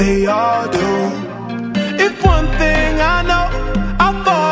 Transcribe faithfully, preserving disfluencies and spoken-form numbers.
they all do. If one thing I know, I fall